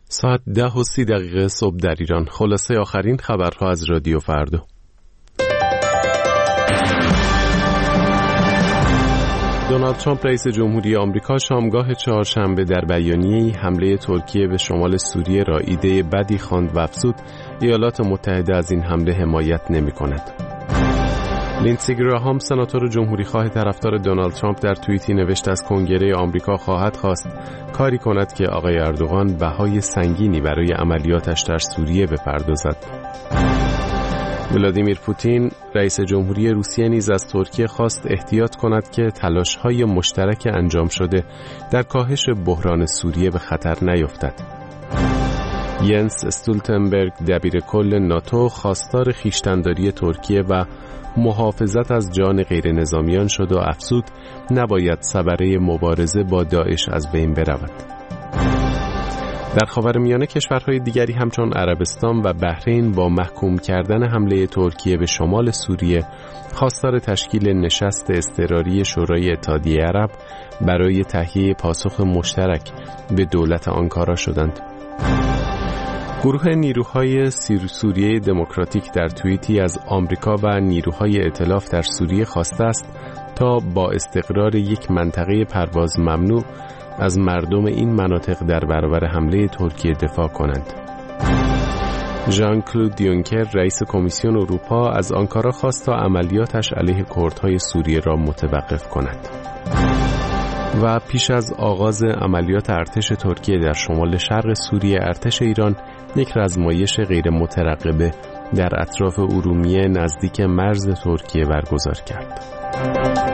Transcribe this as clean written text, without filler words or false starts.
ساعت 10:30 صبح در ایران. خلاصه آخرین خبرها از رادیو فردا. دونالد ترامپ رئیس جمهوری آمریکا شامگاه چهارشنبه در بیانیه‌ای حمله ترکیه به شمال سوریه را ایده بدی خواند و افزود ایالات متحده از این حمله حمایت نمی‌کند. لینسی گراهام سناتور جمهوری‌خواه طرفدار دونالد ترامپ در توییتی نوشت از کنگره آمریکا خواهد خواست کاری کند که آقای اردوغان بهای سنگینی برای عملیاتش در سوریه بپردازد. ولادیمیر پوتین رئیس جمهوری روسیه نیز از ترکیه خواست احتیاط کند که تلاش‌های مشترک انجام شده در کاهش بحران سوریه به خطر نیفتد. ینس استولتنبرگ دبیرکل ناتو خواستار خویشتن‌داری ترکیه و محافظت از جان غیر نظامیان شد و افزود نباید ثمره مبارزه با داعش از بین برود. در خاورمیانه کشورهای دیگری همچون عربستان و بحرین با محکوم کردن حمله ترکیه به شمال سوریه خواستار تشکیل نشست اضطراری شورای اتحادیه عرب برای تهیه پاسخ مشترک به دولت آنکارا شدند. گروه نیروهای سوریه دموکراتیک در توییتی از آمریکا و نیروهای ائتلاف در سوریه خواسته است تا با استقرار یک منطقه پرواز ممنوع از مردم این مناطق در برابر حمله ترکیه دفاع کنند. ژان کلود یونکر رئیس کمیسیون اروپا از آنکارا خواست تا عملیاتش علیه کردهای سوریه را متوقف کند. و پیش از آغاز عملیات ارتش ترکیه در شمال شرق سوریه، ارتش ایران یک رزمایش غیر مترقبه در اطراف ارومیه نزدیک مرز ترکیه برگزار کرد.